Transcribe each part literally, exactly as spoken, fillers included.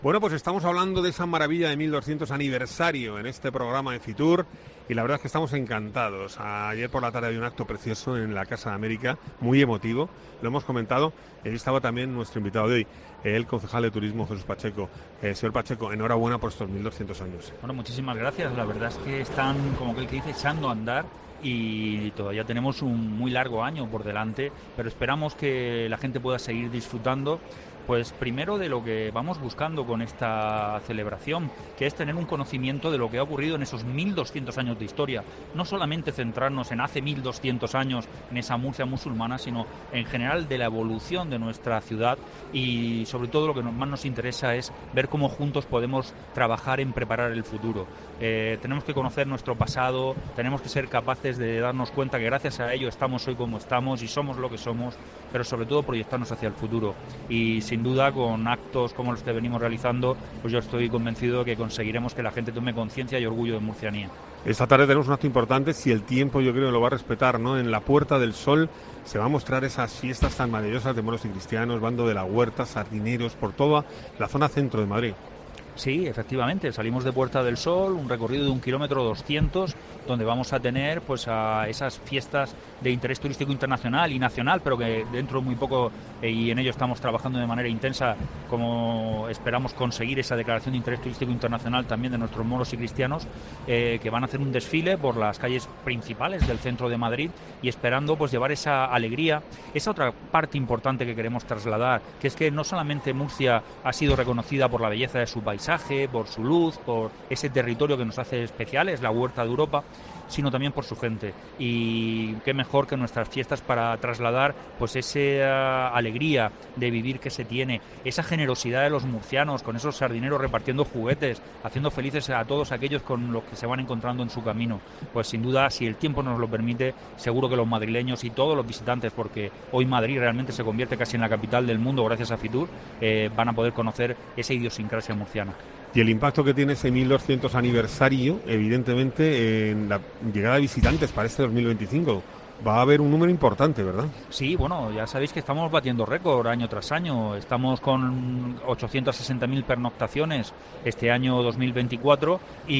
Bueno, pues estamos hablando de esa maravilla de mil doscientos aniversario en este programa de Fitur y la verdad es que estamos encantados. Ayer por la tarde había un acto precioso en la Casa de América, muy emotivo, lo hemos comentado. Ahí estaba también nuestro invitado de hoy, el concejal de Turismo, Jesús Pacheco. Eh, señor Pacheco, enhorabuena por estos mil doscientos años. Bueno, muchísimas gracias. La verdad es que están, como aquel que dice, echando a andar y todavía tenemos un muy largo año por delante, pero esperamos que la gente pueda seguir disfrutando. Pues primero de lo que vamos buscando con esta celebración, que es tener un conocimiento de lo que ha ocurrido en esos mil doscientos años de historia. No solamente centrarnos en hace mil doscientos años, en esa Murcia musulmana, sino en general de la evolución de nuestra ciudad y sobre todo lo que más nos interesa es ver cómo juntos podemos trabajar en preparar el futuro. Eh, tenemos que conocer nuestro pasado, tenemos que ser capaces de darnos cuenta que gracias a ello estamos hoy como estamos y somos lo que somos, pero sobre todo proyectarnos hacia el futuro. Y sin duda, con actos como los que venimos realizando, pues yo estoy convencido de que conseguiremos que la gente tome conciencia y orgullo de murcianía. Esta tarde tenemos un acto importante, si el tiempo yo creo que lo va a respetar, ¿no? En la Puerta del Sol se va a mostrar esas fiestas tan maravillosas de moros y cristianos, Bando de la Huerta, sardineros, por toda la zona centro de Madrid. Sí, efectivamente, salimos de Puerta del Sol, un recorrido de un kilómetro doscientos, donde vamos a tener pues a esas fiestas de interés turístico internacional y nacional, pero que dentro de muy poco, eh, y en ello estamos trabajando de manera intensa, como esperamos conseguir esa declaración de interés turístico internacional también de nuestros moros y cristianos, eh, que van a hacer un desfile por las calles principales del centro de Madrid y esperando pues llevar esa alegría, esa otra parte importante que queremos trasladar, que es que no solamente Murcia ha sido reconocida por la belleza de su país, por su luz, por ese territorio que nos hace especiales, la huerta de Europa, sino también por su gente. Y qué mejor que nuestras fiestas para trasladar pues esa alegría de vivir que se tiene, esa generosidad de los murcianos con esos sardineros repartiendo juguetes, haciendo felices a todos aquellos con los que se van encontrando en su camino. Pues sin duda, si el tiempo nos lo permite, seguro que los madrileños y todos los visitantes, porque hoy Madrid realmente se convierte casi en la capital del mundo gracias a Fitur, eh, van a poder conocer esa idiosincrasia murciana. Y el impacto que tiene ese mil doscientos aniversario, evidentemente, en la llegada de visitantes para este dos mil veinticinco. Va a haber un número importante, ¿verdad? Sí, bueno, ya sabéis que estamos batiendo récord año tras año. Estamos con ochocientas sesenta mil pernoctaciones este año dos mil veinticuatro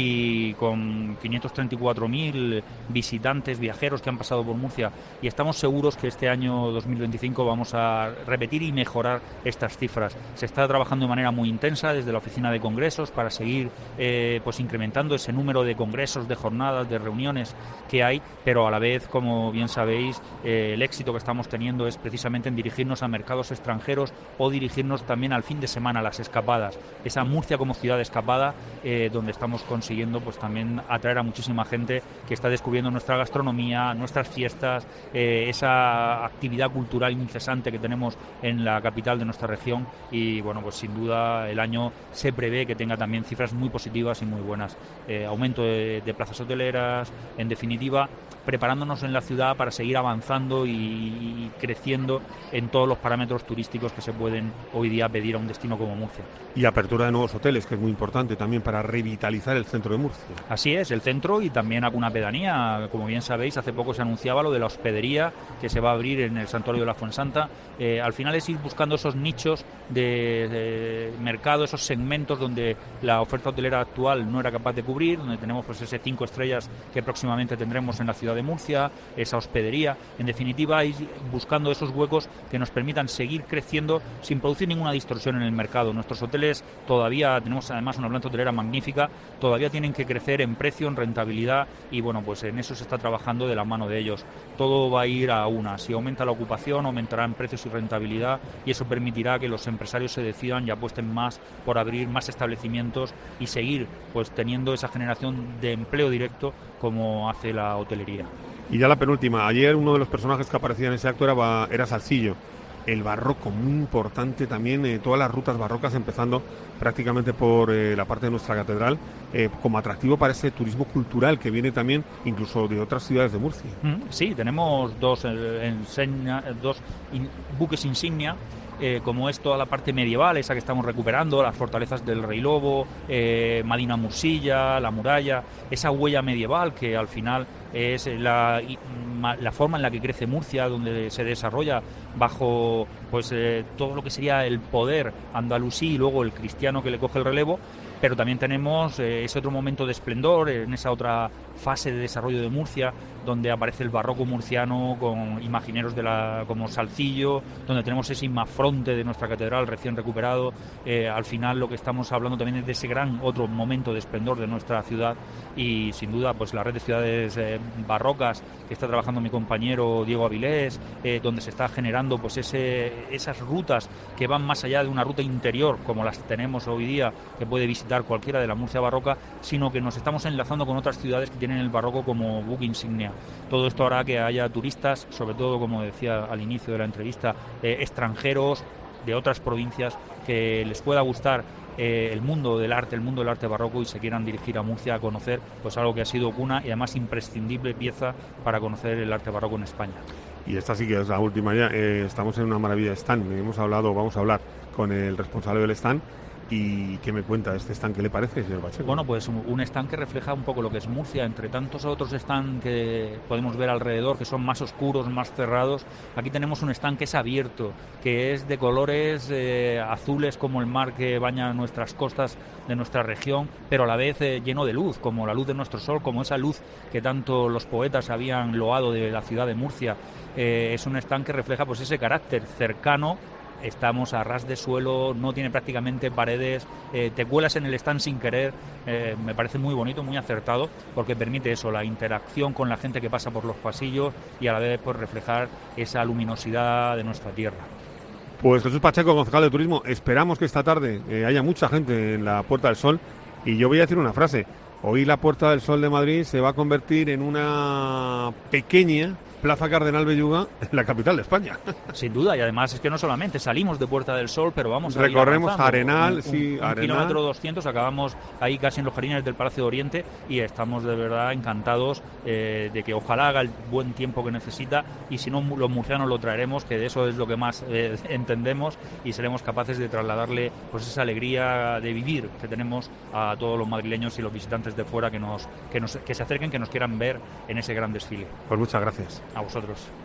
y con quinientos treinta y cuatro mil visitantes, viajeros que han pasado por Murcia. Y estamos seguros que este año dos mil veinticinco vamos a repetir y mejorar estas cifras. Se está trabajando de manera muy intensa desde la oficina de congresos para seguir eh, pues incrementando ese número de congresos, de jornadas, de reuniones que hay, pero a la vez, como bien sabéis, eh, el éxito que estamos teniendo es precisamente en dirigirnos a mercados extranjeros o dirigirnos también al fin de semana, a las escapadas. Esa Murcia como ciudad escapada, eh, donde estamos consiguiendo pues también atraer a muchísima gente que está descubriendo nuestra gastronomía, nuestras fiestas, eh, esa actividad cultural incesante que tenemos en la capital de nuestra región y bueno, pues sin duda el año se prevé que tenga también cifras muy positivas y muy buenas. Eh, aumento de, de plazas hoteleras, en definitiva, preparándonos en la ciudad para seguir avanzando y, y creciendo en todos los parámetros turísticos que se pueden hoy día pedir a un destino como Murcia. Y apertura de nuevos hoteles, que es muy importante también para revitalizar el centro de Murcia. Así es, el centro y también alguna pedanía. Como bien sabéis, hace poco se anunciaba lo de la hospedería que se va a abrir en el Santuario de la Fuensanta. Eh, al final es ir buscando esos nichos de, de mercado, esos segmentos donde la oferta hotelera actual no era capaz de cubrir, donde tenemos pues ese cinco estrellas que próximamente tendremos en la ciudad de Murcia, esa hospedería, en definitiva, ir buscando esos huecos que nos permitan seguir creciendo sin producir ninguna distorsión en el mercado. Nuestros hoteles todavía, tenemos además una planta hotelera magnífica, todavía tienen que crecer en precio, en rentabilidad y bueno, pues en eso se está trabajando de la mano de ellos. Todo va a ir a una, si aumenta la ocupación, aumentará en precios y rentabilidad y eso permitirá que los empresarios se decidan y apuesten más por abrir más establecimientos y seguir pues teniendo esa generación de empleo directo como hace la hotelería. Y ya la penúltima, ayer uno de los personajes que aparecía en ese acto era, era Salsillo. El barroco, muy importante también, eh, todas las rutas barrocas, empezando prácticamente por eh, la parte de nuestra catedral, eh, como atractivo para ese turismo cultural que viene también incluso de otras ciudades de Murcia. Sí, tenemos dos, eh, enseña, dos in, buques insignia, eh, como es toda la parte medieval, esa que estamos recuperando, las fortalezas del Rey Lobo, eh, Madina Mursilla, la muralla, esa huella medieval que al final es la la forma en la que crece Murcia, donde se desarrolla bajo pues eh, todo lo que sería el poder andalusí y luego el cristiano que le coge el relevo. Pero también tenemos eh, ese otro momento de esplendor, en esa otra fase de desarrollo de Murcia, donde aparece el barroco murciano con imagineros de la, como Salcillo, donde tenemos ese inmafronte de nuestra catedral recién recuperado. Eh, al final lo que estamos hablando también es de ese gran otro momento de esplendor de nuestra ciudad, y sin duda pues la red de ciudades eh, barrocas que está trabajando mi compañero Diego Avilés, eh, donde se está generando pues ese, esas rutas que van más allá de una ruta interior como las tenemos hoy día, que puede visitar cualquiera de la Murcia barroca, sino que nos estamos enlazando con otras ciudades que tienen el barroco como buque insignia. Todo esto hará que haya turistas, sobre todo, como decía al inicio de la entrevista, eh, extranjeros de otras provincias, que les pueda gustar eh, el mundo del arte, el mundo del arte barroco, y se quieran dirigir a Murcia a conocer pues algo que ha sido cuna y además imprescindible pieza para conocer el arte barroco en España. Y esta sí que es la última ya. Eh, estamos en una maravilla de stand. Hemos hablado, vamos a hablar con el responsable del stand. ¿Y qué me cuenta de este stand? ¿Qué le parece, señor Pacheco? Bueno, pues un stand que refleja un poco lo que es Murcia, entre tantos otros stands que podemos ver alrededor, que son más oscuros, más cerrados. Aquí tenemos un stand que es abierto, que es de colores eh, azules como el mar que baña nuestras costas de nuestra región, pero a la vez eh, lleno de luz, como la luz de nuestro sol, como esa luz que tanto los poetas habían loado de la ciudad de Murcia. Eh, es un stand que refleja pues ese carácter cercano. Estamos a ras de suelo, no tiene prácticamente paredes, eh, te cuelas en el stand sin querer. Eh, me parece muy bonito, muy acertado, porque permite eso, la interacción con la gente que pasa por los pasillos y a la vez pues reflejar esa luminosidad de nuestra tierra. Pues Jesús Pacheco, concejal de Turismo, esperamos que esta tarde eh, haya mucha gente en la Puerta del Sol, y yo voy a decir una frase: hoy la Puerta del Sol de Madrid se va a convertir en una pequeña Plaza Cardenal Belluga en la capital de España. Sin duda, y además es que no solamente salimos de Puerta del Sol, pero vamos a recorremos ir Arenal, un, sí, un, Arenal. Un kilómetro doscientos, acabamos ahí casi en los jardines del Palacio de Oriente, y estamos de verdad encantados eh, de que ojalá haga el buen tiempo que necesita, y si no, los murcianos lo traeremos, que de eso es lo que más eh, entendemos, y seremos capaces de trasladarle pues esa alegría de vivir que tenemos a todos los madrileños y los visitantes de fuera que nos que nos que se acerquen, que nos quieran ver en ese gran desfile. Pues muchas gracias. A vosotros.